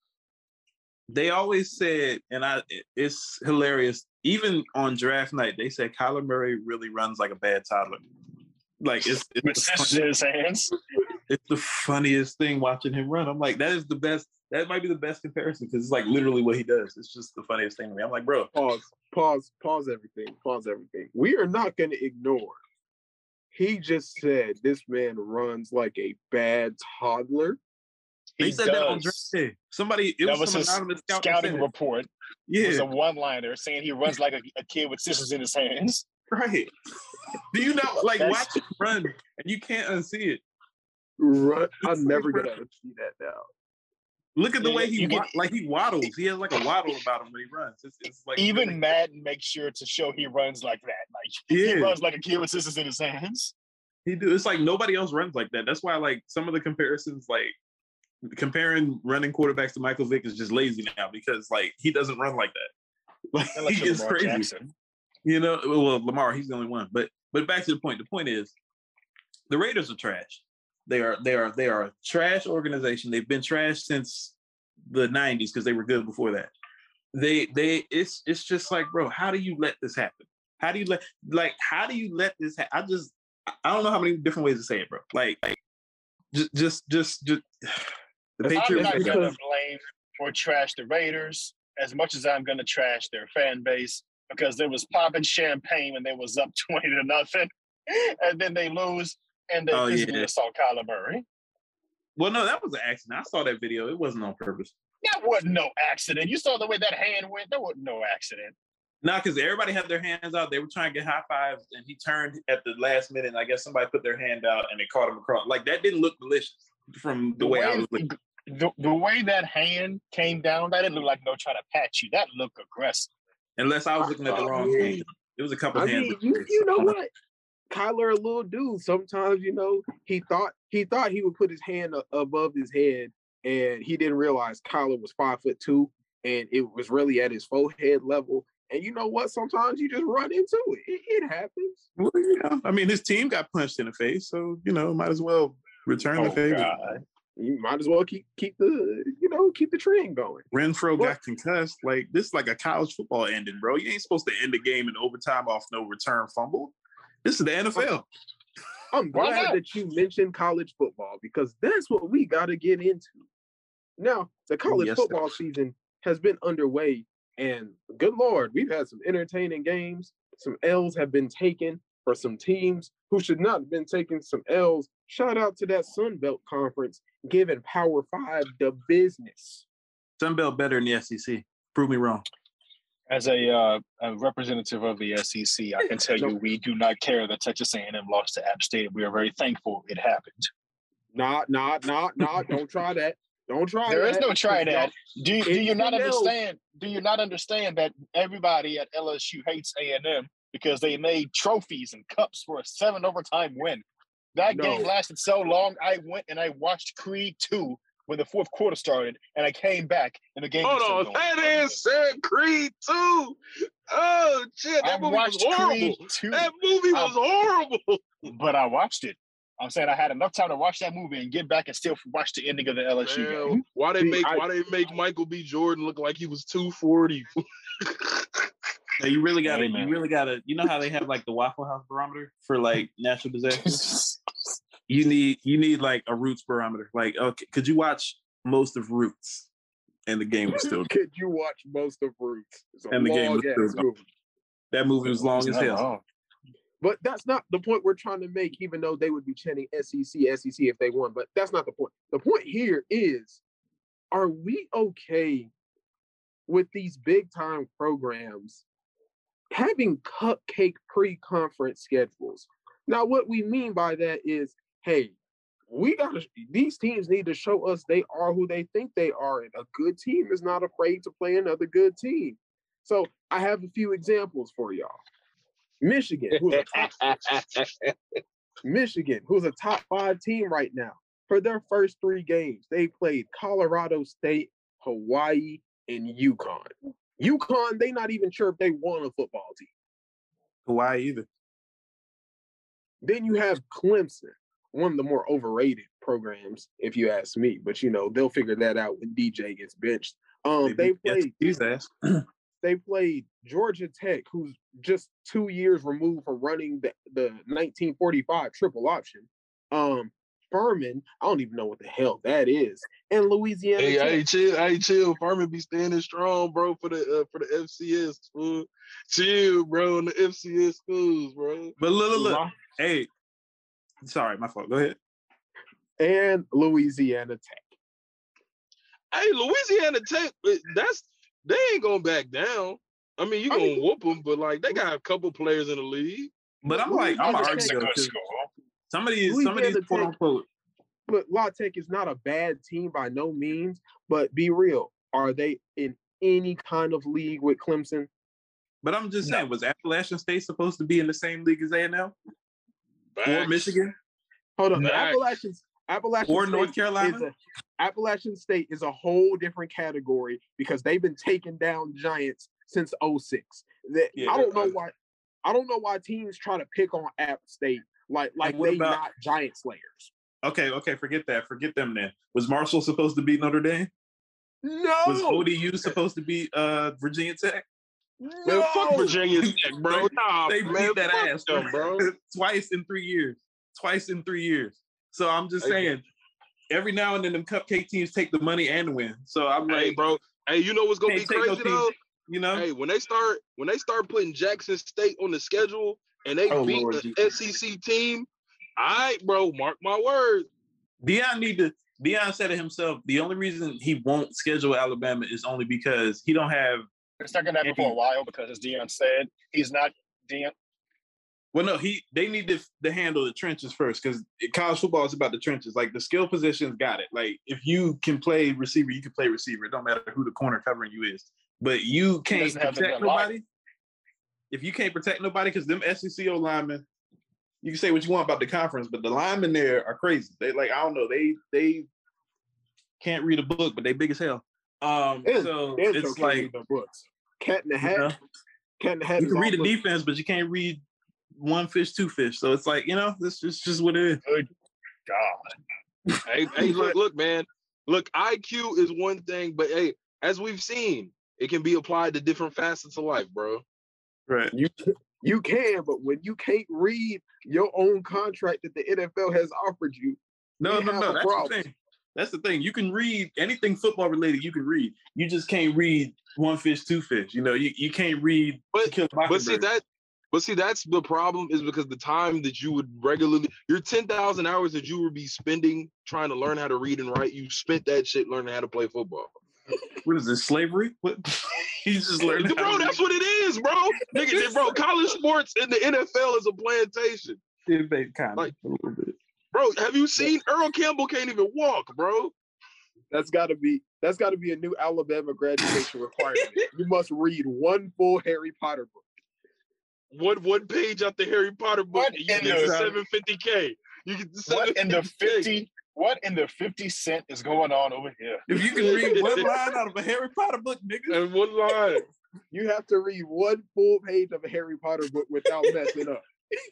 They always said, and it's hilarious, even on draft night, they said Kyler Murray really runs like a bad toddler. Like it's his hands. It's the funniest thing watching him run. I'm like, that is the best. That might be the best comparison because it's like literally what he does. It's just the funniest thing to me. I'm like, bro. Pause everything. We are not going to ignore. He just said this man runs like a bad toddler. He said that on draft day. That was his scouting report. Yeah. It was a one-liner saying he runs like a kid with scissors in his hands. Right. Do you know, like, watch him run and you can't unsee it. Right. I'm never going to unsee that now. Look at the way he waddles. He has like a waddle about him when he runs. It's like even really... Madden makes sure to show he runs like that. Like he runs like a kid with scissors in his hands. He do. It's like nobody else runs like that. That's why like some of the comparisons, like comparing running quarterbacks to Michael Vick, is just lazy now because like he doesn't run like that. Like he is crazy. Jackson. You know, well, Lamar, he's the only one. But back to the point. The point is, the Raiders are trash. They are a trash organization. They've been trash since the 90s because they were good before that. It's just like, bro, how do you let this happen? How do you let this happen? I don't know how many different ways to say it, bro. Like just the Patriots. I'm not gonna blame or trash the Raiders as much as I'm gonna trash their fan base because they was popping champagne when they was up 20-0, and then they lose. And they physically assault Kyler Murray. Well, no, that was an accident. I saw that video. It wasn't on purpose. That wasn't no accident. You saw the way that hand went. That wasn't no accident. Nah, because everybody had their hands out. They were trying to get high fives, and he turned at the last minute. And I guess somebody put their hand out, and they caught him across. Like, that didn't look malicious from the way I was looking. The way that hand came down, that didn't look like no trying to pat you. That looked aggressive. Unless I was looking at the wrong hand. It was a couple hands. You know what? Kyler, a little dude. Sometimes, you know, he thought he would put his hand above his head, and he didn't realize Kyler was 5'2", and it was really at his forehead level. And you know what? Sometimes you just run into it. It happens. Well, yeah. I mean, his team got punched in the face, so you know, might as well return the favor. God. You might as well keep the trend going. Renfro got concussed. Like this, is like a college football ending, bro. You ain't supposed to end the game in overtime off no return fumble. This is the NFL. I'm glad that you mentioned college football because that's what we got to get into. Now, the college football season has been underway, and good Lord, we've had some entertaining games. Some L's have been taken for some teams who should not have been taking some L's. Shout out to that Sun Belt Conference giving Power 5 the business. Sun Belt better than the SEC. Prove me wrong. As a representative of the SEC, I can tell you we do not care that Texas A&M lost to App State. We are very thankful it happened. Nah. Don't try that. Don't try there that. There is no try that. Do you not understand? Do you not understand that everybody at LSU hates A&M because they made trophies and cups for a 7 overtime win? That game lasted so long, I went and I watched Creed 2 when the fourth quarter started, and I came back, and the game was still going. That is said Creed 2. Oh, shit, that movie was horrible. That movie was horrible. But I watched it. I'm saying I had enough time to watch that movie and get back and still watch the ending of the LSU game. Why they make Michael B. Jordan look like he was 240? So you really gotta, you know how they have like the Waffle House barometer for like natural disasters? You need like a Roots barometer. Like, okay, could you watch most of Roots? And the game was still good. Could you watch most of Roots? And the game was still good. That movie was long as hell. But that's not the point we're trying to make, even though they would be chanting SEC if they won. But that's not the point. The point here is, are we okay with these big-time programs having cupcake pre-conference schedules? Now, what we mean by that is, hey, these teams need to show us they are who they think they are, and a good team is not afraid to play another good team. So I have a few examples for y'all. Michigan, who's a top 5 team right now. For their first 3 games, they played Colorado State, Hawaii, and UConn. UConn, they not even sure if they won a football team. Hawaii either. Then you have Clemson, one of the more overrated programs, if you ask me. But, they'll figure that out when DJ gets benched. They played Georgia Tech, who's just 2 years removed from running the 1945 triple option. Furman, I don't even know what the hell that is. And Louisiana Tech. Chill. Furman be standing strong, bro, for the FCS school. Chill, bro, in the FCS schools, bro. But look. Hey, sorry, my fault. Go ahead. And Louisiana Tech. Hey, Louisiana Tech, they ain't gonna back down. I mean, you gonna whoop them, but like they got a couple players in the league. But I'm argue some of these quote unquote. But La Tech is not a bad team by no means. But be real, are they in any kind of league with Clemson? But I'm just saying, was Appalachian State supposed to be in the same league as A&M or Michigan? Hold on, Appalachian or State North Carolina. Appalachian State is a whole different category because they've been taking down giants since 2006. I don't know why. I don't know why teams try to pick on App State like they not giant slayers. Okay, forget that. Forget them then. Was Marshall supposed to beat Notre Dame? No. Was ODU supposed to beat Virginia Tech? No. Man, fuck Virginia Tech, bro. They beat that ass, them, bro. Twice in 3 years. So I'm just saying, every now and then them cupcake teams take the money and win. So I'm like, hey, bro. Hey, you know what's gonna be crazy though? Hey, when they start putting Jackson State on the schedule and they beat the SEC team, all right, bro, mark my words. Deion said it himself. The only reason he won't schedule Alabama is only because he don't have. It's not gonna happen for a while because, as Deion said, he's not Deion. Well, no, they need to handle the trenches first because college football is about the trenches. Like the skill positions got it. Like if you can play receiver, you can play receiver. It don't matter who the corner covering you is. But you can't protect nobody. If you can't protect nobody, because them SEC linemen, you can say what you want about the conference, but the linemen there are crazy. They I don't know, they can't read a book, but they big as hell. So it's like the books. Cat in the Hat. Cat in the Hat. You can read a defense, but you can't read one fish, two fish. So it's like, this is just what it is. Good God. Hey, look, man. Look, IQ is one thing, but hey, as we've seen, it can be applied to different facets of life, bro. Right. You can, but when you can't read your own contract that the NFL has offered you, no. That's the thing. That's the thing. You can read anything football related. You can read. You just can't read one fish, two fish. You can't read. But see, that's the problem. Is because the time that you would regularly, your 10,000 hours that you would be spending trying to learn how to read and write, you spent that shit learning how to play football. What is this, slavery? What? He's just learning. Bro, that's what it is, bro. Nigga, bro, college sports in the NFL is a plantation. They kind of a little bit. Bro, have you seen Earl Campbell can't even walk, bro? That's got to be a new Alabama graduation requirement. You must read one full Harry Potter book. One page out the Harry Potter book, and you get $750K. You get $750K. What in the 50 cent is going on over here? If you can read one line out of a Harry Potter book, nigga. And one line. You have to read one full page of a Harry Potter book without messing up.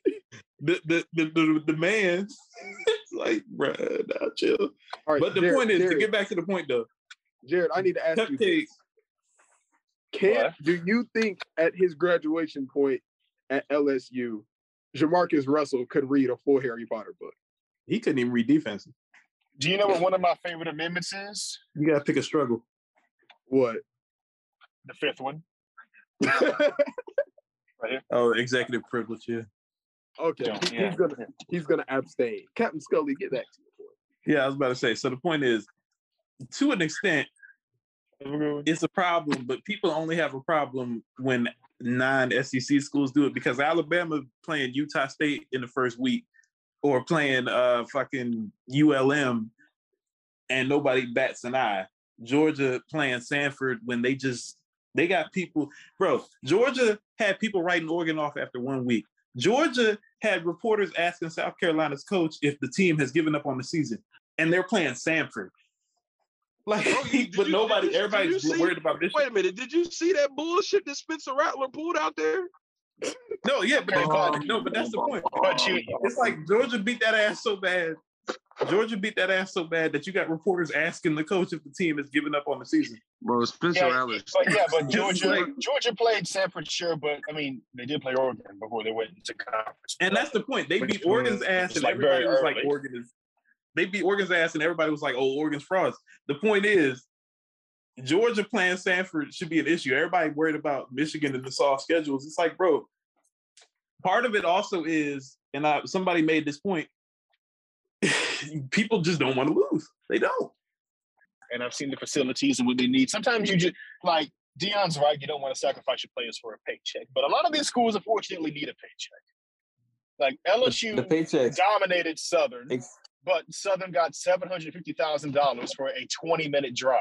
The man, it's like, bruh, now chill. Right, but the Jared, point is, Jared, to get back to the point though, Jared, I need to ask you this. Do you think at his graduation point at LSU, Jamarcus Russell could read a full Harry Potter book? He couldn't even read defense. Do you know what one of my favorite amendments is? You gotta pick a struggle. What? The fifth one. Right here. Oh, executive privilege, yeah. Okay, he's gonna abstain. Captain Scully, get back to your point. Yeah, I was about to say. So the point is, to an extent, it's a problem, but people only have a problem when non-SEC schools do it, because Alabama playing Utah State in the first week, or playing fucking ULM, and nobody bats an eye. Georgia playing Sanford when they just They got people, bro. Georgia had people writing Oregon off after 1 week. Georgia had reporters asking South Carolina's coach if the team has given up on the season, and they're playing Samford. Like, but everybody's worried about this. Wait a minute, did you see that bullshit that Spencer Rattler pulled out there? No, yeah, but but that's the point. It's like Georgia beat that ass so bad. Georgia beat that ass so bad that you got reporters asking the coach if the team has given up on the season. Bro, Spencer Rattler. But Georgia played Samford, sure, but I mean, they did play Oregon before they went into conference. And that's the point. They beat Oregon's ass, and everybody was like, Oregon is. They beat Oregon's ass, and everybody was like, "Oh, Oregon's frauds." The point is, Georgia playing Samford should be an issue. Everybody worried about Michigan and the soft schedules. It's like, bro, part of it also is, and somebody made this point. People just don't want to lose. They don't. And I've seen the facilities and what they need. Sometimes you just, like, Deion's right, you don't want to sacrifice your players for a paycheck. But a lot of these schools, unfortunately, need a paycheck. Like, LSU dominated Southern, but Southern got $750,000 for a 20-minute drive.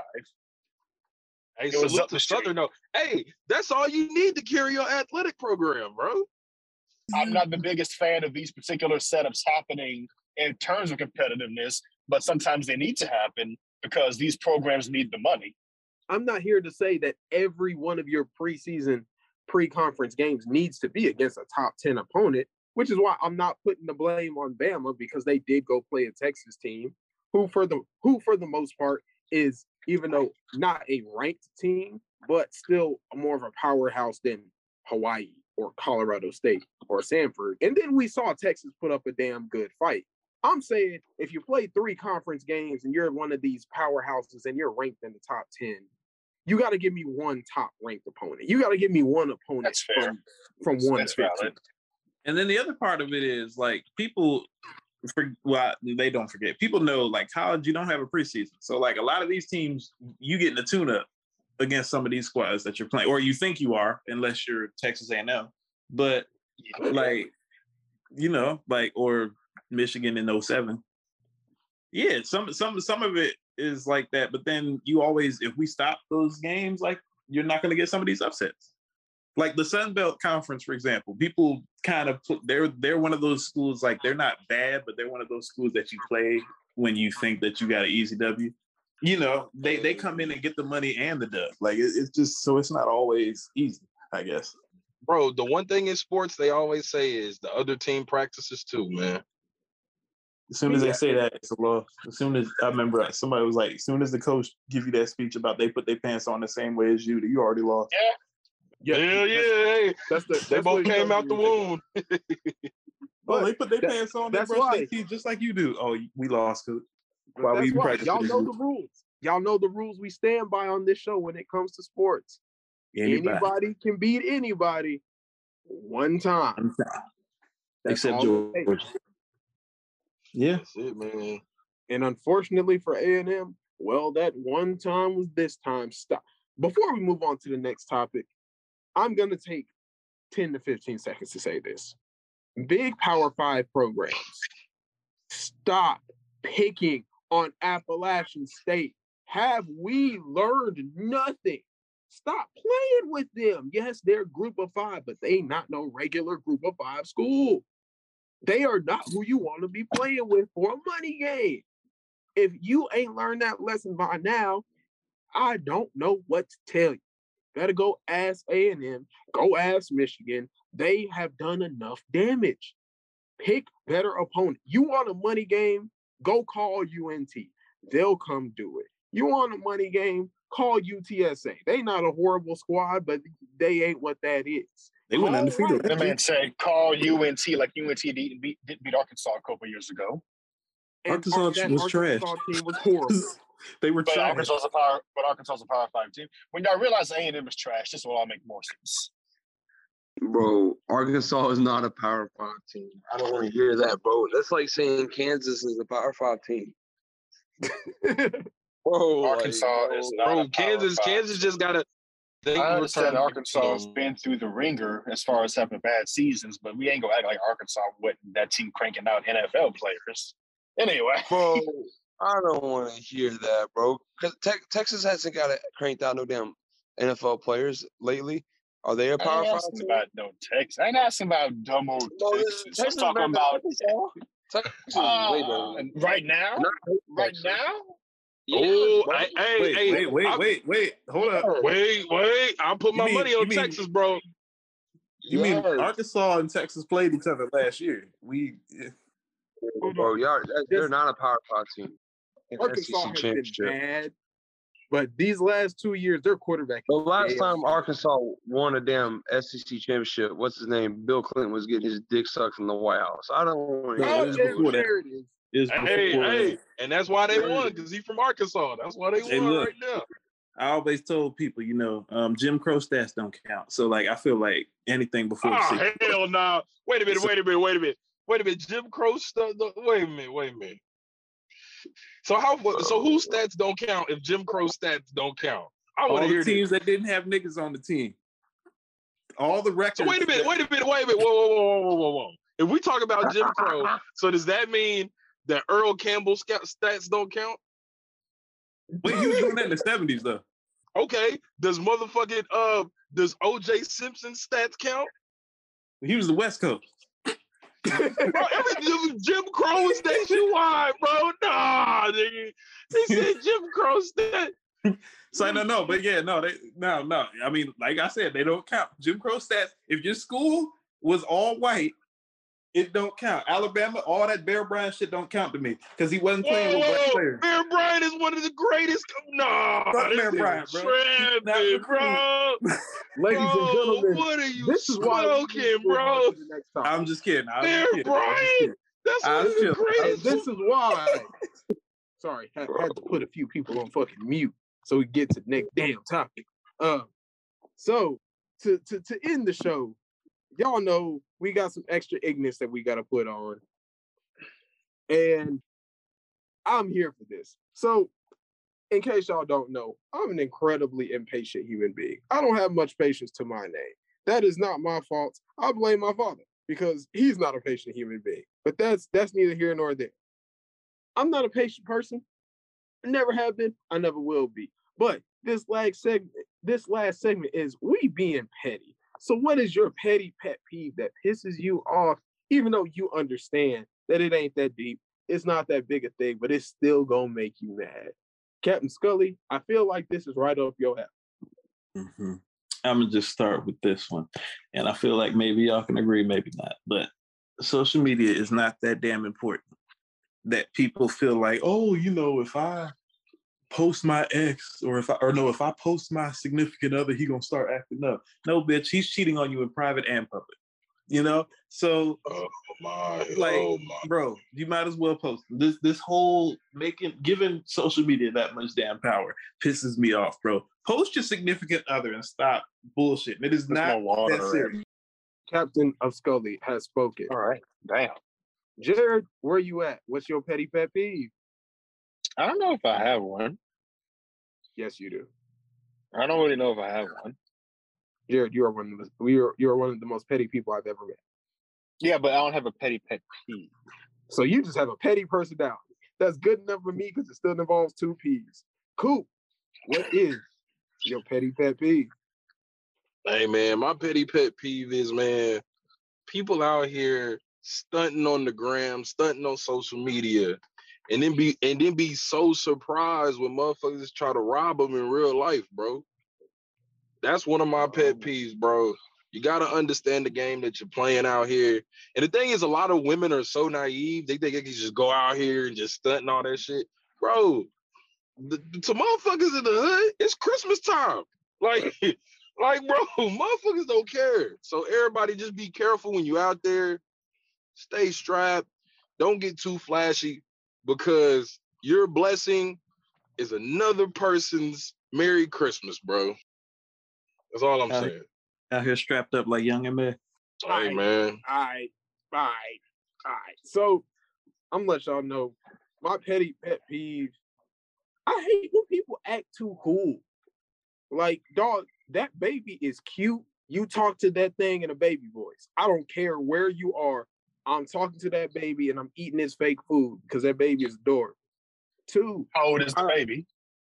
Hey, salute to Southern, though. Hey, that's all you need to carry your athletic program, bro. I'm not the biggest fan of these particular setups happening in terms of competitiveness, but sometimes they need to happen because these programs need the money. I'm not here to say that every one of your preseason, pre-conference games needs to be against a top 10 opponent, which is why I'm not putting the blame on Bama, because they did go play a Texas team who for the most part is, even though not a ranked team, but still more of a powerhouse than Hawaii or Colorado State or Samford. And then we saw Texas put up a damn good fight. I'm saying if you play 3 conference games and you're one of these powerhouses and you're ranked in the top 10, you got to give me one top-ranked opponent. You got to give me one opponent from 1 to 15. And then the other part of it is, like, people, they don't forget. People know, like, college, you don't have a preseason. So, like, a lot of these teams, you get in a tune-up against some of these squads that you're playing, or you think you are, unless you're Texas A&M. But, like, you know, like, or Michigan in 07. Yeah, some of it is like that, but then you always, if we stop those games, like, you're not going to get some of these upsets. Like the Sun Belt Conference, for example, people kind of they're one of those schools, like, they're not bad, but they're one of those schools that you play when you think that you got an easy W. You know, they come in and get the money and the dub. Like, it's just, so it's not always easy, I guess. Bro, the one thing in sports they always say is the other team practices too, man. As soon as they say that, it's a loss. As soon as, I remember somebody was like, as soon as the coach give you that speech about they put their pants on the same way as you already lost. Yeah. Hey, they both came out the womb. Oh, they put their pants on, they brush their teeth just like you do. Oh, we lost, coach. Y'all know the rules. Y'all know the rules we stand by on this show when it comes to sports. Anybody can beat anybody one time. Except Georgia. Yeah. That's it, man. And unfortunately for A&M, well, that one time was this time. Stop. Before we move on to the next topic, I'm going to take 10 to 15 seconds to say this. Big Power 5 programs, stop picking on Appalachian State. Have we learned nothing? Stop playing with them. Yes, they're group of 5, but they not no regular group of 5 school. They are not who you want to be playing with for a money game. If you ain't learned that lesson by now, I don't know what to tell you. Better go ask A&M, go ask Michigan. They have done enough damage. Pick better opponent. You want a money game? Go call UNT. They'll come do it. You want a money game? Call UTSA. They not a horrible squad, but they ain't what that is. They went undefeated. The man said, call UNT like UNT didn't beat Arkansas a couple years ago. Arkansas was trash. Arkansas team was horrible. They were trash. Arkansas is a Power 5 team. When y'all realize A&M is trash, this will all make more sense. Bro, Arkansas is not a Power 5 team. I don't want to hear that, bro. That's like saying Kansas is a Power 5 team. Bro, Arkansas is not. Bro, Kansas just got to. I understand Arkansas has been through the ringer as far as having bad seasons, but we ain't gonna act like Arkansas wasn't that team cranking out NFL players. Anyway, bro, I don't want to hear that, bro. Because Texas hasn't got it cranked out no damn NFL players lately? Are they a Power 5 team? About no Texas. I ain't asking about dumb old Texas. I'm talking about Texas right now. Right now. Oh, wait. Hold up. Wait. I'll put my money on Texas, bro. You mean Arkansas and Texas played each other last year? Bro, they're not a Power 5 team. Arkansas has been bad, but these last 2 years, their quarterback. The last time Arkansas won a damn SEC championship, what's his name? Bill Clinton was getting his dick sucked from the White House. I don't want to hear it. Hey, and that's why they won, because he's from Arkansas. That's why they won right now. I always told people, Jim Crow stats don't count. So, I feel like anything before. Hell no! Wait a minute. Jim Crow stuff. Wait a minute. So whose stats don't count if Jim Crow stats don't count? I want to hear teams that didn't have niggas on the team. All the records. So wait a minute. Whoa. If we talk about Jim Crow, so does that mean that Earl Campbell stats don't count? Wait, he was doing that in the 70s though. Okay. Does O.J. Simpson stats count? He was the West Coast. Bro, Jim Crow is nationwide, bro. Nah, nigga. They said Jim Crow stats. So no. I mean, like I said, they don't count. Jim Crow stats. If your school was all white, it don't count. Alabama, all that Bear Bryant shit don't count to me because he wasn't playing with black players. Bear Bryant is one of the greatest. Bear Bryant, bro. Bro. Ladies and gentlemen, what are you smoking, bro? I'm just kidding. Bear Bryant? That's one of the greatest. This is why. Sorry, had to put a few people on fucking mute so we get to the next damn topic. So to end the show, y'all know we got some extra ignorance that we got to put on. And I'm here for this. So in case y'all don't know, I'm an incredibly impatient human being. I don't have much patience to my name. That is not my fault. I blame my father because he's not a patient human being. But that's neither here nor there. I'm not a patient person. I never have been. I never will be. But this last segment is we being petty. So what is your petty pet peeve that pisses you off, even though you understand that it ain't that deep, it's not that big a thing, but it's still gonna make you mad? Captain Scully, I feel like this is right up your alley. Mm-hmm. I'm gonna just start with this one. And I feel like maybe y'all can agree, maybe not. But social media is not that damn important that people feel like, oh, if I post my ex if I post my significant other, he gonna start acting up. No, bitch, he's cheating on you in private and public. So bro, you might as well post them. This whole giving social media that much damn power pisses me off, bro. Post your significant other and stop bullshitting. It is not that serious. Captain of Scully has spoken. All right, damn. Jared, where you at? What's your petty pet peeve? I don't know if I have one. Yes, you do. I don't really know if I have one. Jared, you are one of the most petty people I've ever met. Yeah, but I don't have a petty pet peeve. So you just have a petty personality. That's good enough for me because it still involves 2 P's. Cool. What is your petty pet peeve? Hey man, my petty pet peeve is, man, people out here stunting on the gram, stunting on social media, and then be so surprised when motherfuckers try to rob them in real life, bro. That's one of my pet peeves, bro. You gotta understand the game that you're playing out here. And the thing is, a lot of women are so naive, they think they can just go out here and just stunt and all that shit. Bro, to motherfuckers in the hood, it's Christmas time. Like, bro, motherfuckers don't care. So everybody just be careful when you out there. Stay strapped. Don't get too flashy, because your blessing is another person's Merry Christmas, bro. That's all I'm saying. Out here strapped up like Young M.A. Hey, man. All right. So I'm gonna let y'all know my petty pet peeve. I hate when people act too cool. Like, dog, that baby is cute. You talk to that thing in a baby voice. I don't care where you are. I'm talking to that baby and I'm eating his fake food because that baby is adorable. 2. How old is the baby?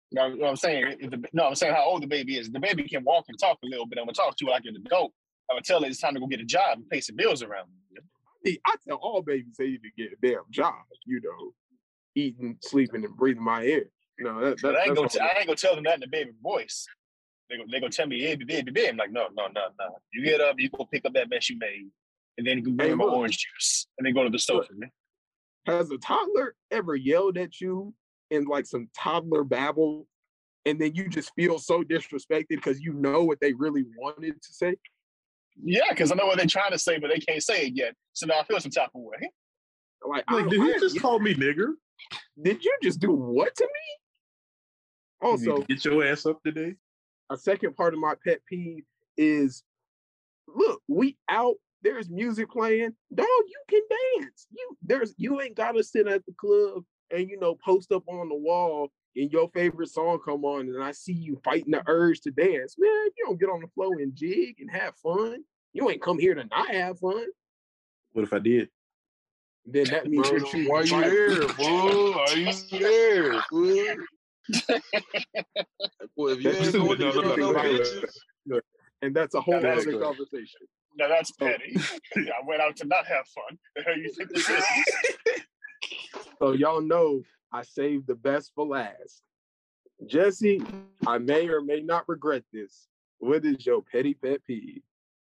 No, I'm saying I'm saying how old the baby is. The baby can walk and talk a little bit. I'm gonna talk to her like an adult. I'm gonna tell her it's time to go get a job and pay some bills around. I tell all babies they need to get a damn job. Eating, sleeping, and breathing my air. No, I ain't gonna tell them that in the baby voice. They gonna tell me, baby. I'm like, no. You get up, you go pick up that mess you made, and then you can bring my orange juice, and then go to the store. Has a toddler ever yelled at you in like some toddler babble, and then you just feel so disrespected because you know what they really wanted to say? Yeah, because I know what they're trying to say, but they can't say it yet. So now I feel some type of way. Like did he just call me nigger? Did you just do what to me? Also, get your ass up today. A second part of my pet peeve is, look, we out. There's music playing. Dog, you can dance. You ain't gotta sit at the club and post up on the wall and your favorite song come on and I see you fighting the urge to dance. Man, you don't get on the floor and jig and have fun. You ain't come here to not have fun. What if I did? Then that means that you why you there, fool? Are you there, fool? Boy, if you ain't going to kill no bitches. And that's a whole other conversation. Now that's petty. I went out to not have fun. The hell you think this is? So y'all know I saved the best for last. Jesse, I may or may not regret this. What is your petty pet peeve?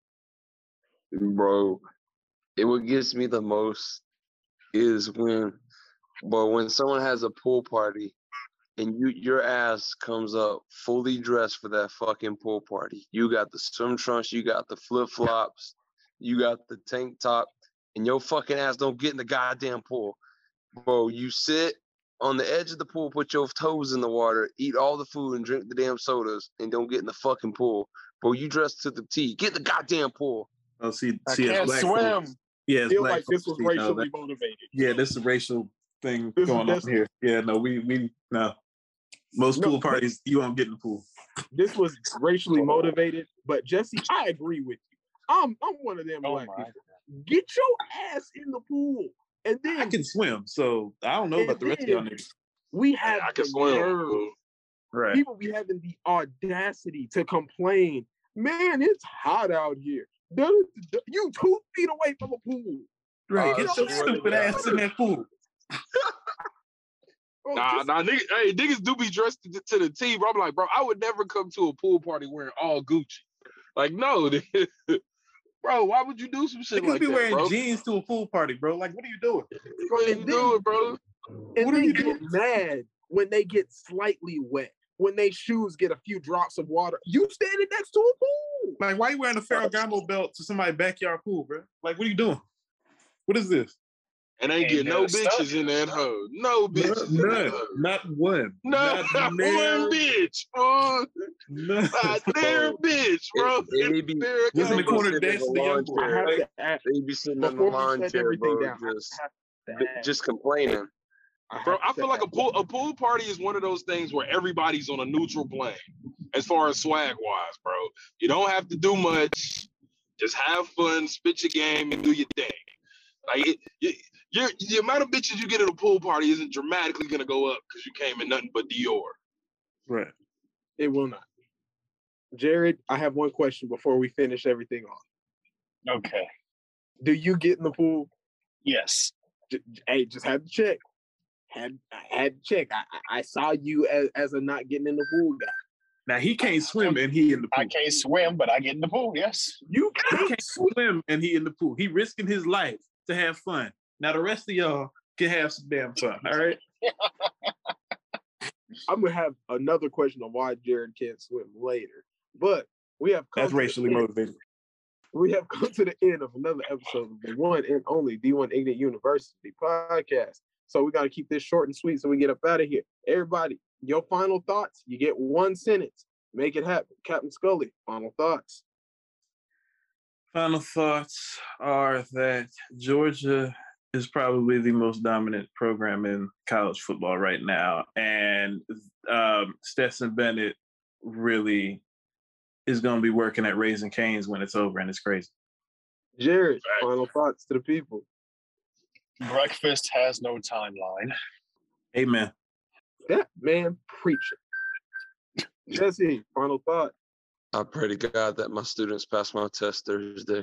Bro, what gets me the most is when someone has a pool party and your ass comes up fully dressed for that fucking pool party. You got the swim trunks, you got the flip-flops, you got the tank top, and your fucking ass don't get in the goddamn pool. Bro, you sit on the edge of the pool, put your toes in the water, eat all the food and drink the damn sodas, and don't get in the fucking pool. Bro, you dress to the T. Get in the goddamn pool. Oh, see, I can't swim. Yeah, I feel like this was racially motivated. Yeah, this is a racial thing going on here. Yeah, no, we no. Most pool parties, you won't get in the pool. This was racially motivated, but Jesse, I agree with you. I'm one of them black people. Get your ass in the pool. And then I can swim, so I don't know about the rest of y'all niggas. We have nerve. Right. People be having the audacity to complain. Man, it's hot out here. You 2 feet away from a pool. Right. Get your stupid ass in that pool. Nah, niggas do be dressed to the T, bro. I'm like, bro, I would never come to a pool party wearing all Gucci. Like, no, bro, why would you do some shit like that, be wearing bro? jeans to a pool party, bro. Like, what are you doing? Go ahead and do it, bro. And what are you doing? Mad when they get slightly wet, when they shoes get a few drops of water. You standing next to a pool. Like, why you wearing a Ferragamo belt to somebody's backyard pool, bro? Like, what are you doing? What is this? And ain't get no bitches in that hoe. No bitches. None. Not one. Not one bitch. Not their bitch, bro. They be in the corner dancing the young boy. They be sitting on the lawn chair, bro, just complaining. Bro, I feel like a pool party is one of those things where everybody's on a neutral plane as far as swag wise, bro. You don't have to do much. Just have fun, spit your game, and do your thing. Like the amount of bitches you get at a pool party isn't dramatically gonna go up because you came in nothing but Dior. Right. It will not. Jared, I have one question before we finish everything off. Okay. Do you get in the pool? Yes. Hey, just had to check. I had to check. I saw you as a not getting in the pool guy. Now he can't swim and he in the pool. I can't swim, but I get in the pool. Yes. You can't swim and he in the pool. He risking his life to have fun. Now the rest of y'all can have some damn fun. All right. I'm gonna have another question on why Jared can't swim later, but we have that's racially motivated. We have come to the end of another episode of the one and only D1 Ignite University podcast. So we got to keep this short and sweet so we get up out of here. Everybody, your final thoughts. You get one sentence. Make it happen. Captain Scully, final thoughts. Final thoughts are that Georgia is probably the most dominant program in college football right now. And Stetson Bennett really is going to be working at Raising Cane's when it's over, and it's crazy. Jared, final thoughts to the people. Breakfast has no timeline. Amen. That man preaching. Jesse, final thought. I pray to God that my students pass my test Thursday.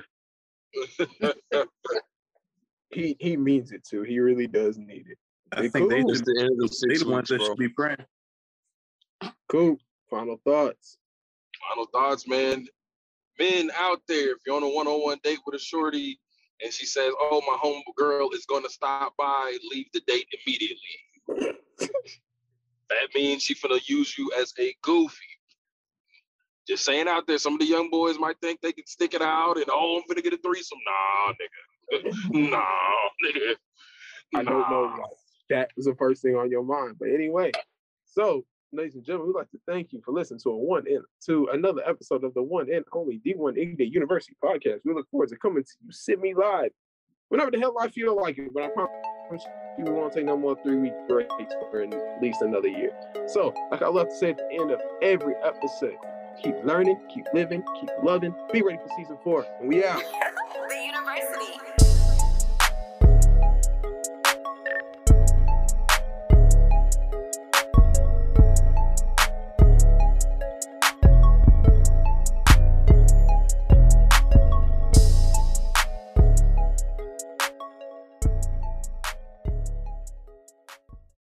He means it too. He really does need it. I think they It's the end of the 6 the ones weeks, that bro. should be praying. Cool. Final thoughts. Final thoughts, man. Men out there, if you're on a one-on-one date with a shorty and she says, "Oh, my home girl is going to stop by," leave the date immediately. That means she finna use you as a goofy. Just saying out there, some of the young boys might think they can stick it out and, "Oh, I'm finna get a threesome." Nah, nigga. Nah, nigga. I don't know why that was the first thing on your mind. But anyway, so ladies and gentlemen, we'd like to thank you for listening to another episode of the one and only D1 Igde University podcast. We look forward to coming to you, Sydney live, whenever the hell I feel like it. But I promise you, we won't take no more 3-week breaks for at least another year. So, like I love to say at the end of every episode, keep learning, keep living, keep loving. Be ready for season 4, and we out. The University.